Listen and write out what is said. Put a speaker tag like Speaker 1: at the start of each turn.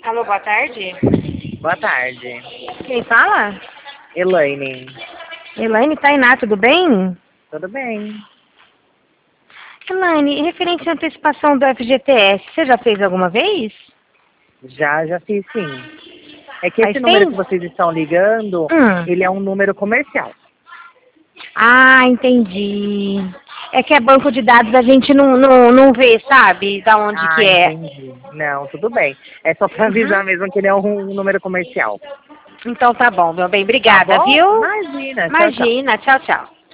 Speaker 1: Alô, boa tarde.
Speaker 2: Boa tarde.
Speaker 1: Quem fala?
Speaker 2: Elaine.
Speaker 1: Elaine Tainá, tudo bem?
Speaker 2: Tudo bem?
Speaker 1: Elaine, referente à antecipação do FGTS, você já fez alguma vez?
Speaker 2: Já fiz sim. É que
Speaker 1: Faz
Speaker 2: esse número
Speaker 1: tempo?
Speaker 2: que vocês estão ligando,
Speaker 1: Hum.
Speaker 2: ele é um número comercial.
Speaker 1: Ah, entendi. É que é banco de dados, a gente não vê, sabe? Da onde que
Speaker 2: Ah,
Speaker 1: é.
Speaker 2: entendi. Não, tudo bem. É só para avisar
Speaker 1: Uhum.
Speaker 2: mesmo que ele é um número comercial.
Speaker 1: Então tá bom, meu bem.
Speaker 2: Tá
Speaker 1: Obrigada,
Speaker 2: bom?
Speaker 1: viu?
Speaker 2: Imagina. Tchau, tchau.
Speaker 1: Imagina. Tchau, tchau.